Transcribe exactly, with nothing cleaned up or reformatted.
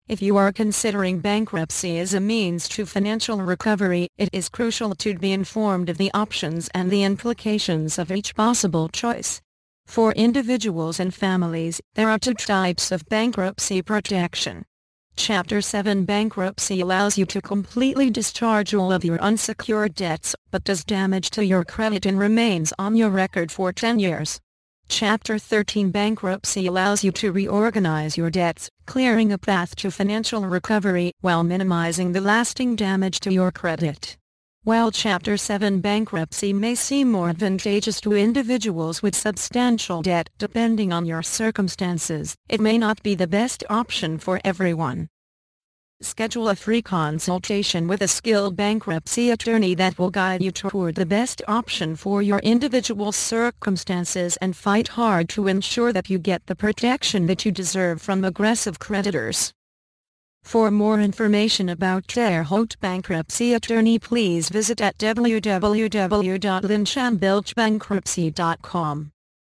If you are considering bankruptcy as a means to financial recovery, it is crucial to be informed of the options and the implications of each possible choice. For individuals and families, there are two types of bankruptcy protection. Chapter seven Bankruptcy allows you to completely discharge all of your unsecured debts, but does damage to your credit and remains on your record for ten years. Chapter thirteen Bankruptcy allows you to reorganize your debts, clearing a path to financial recovery while minimizing the lasting damage to your credit. While Chapter seven Bankruptcy may seem more advantageous to individuals with substantial debt depending on your circumstances, it may not be the best option for everyone. Schedule a free consultation with a skilled bankruptcy attorney that will guide you toward the best option for your individual circumstances and fight hard to ensure that you get the protection that you deserve from aggressive creditors. For more information about Terre Haute Bankruptcy Attorney, please visit at w w w dot lyncham bilge bankruptcy dot com.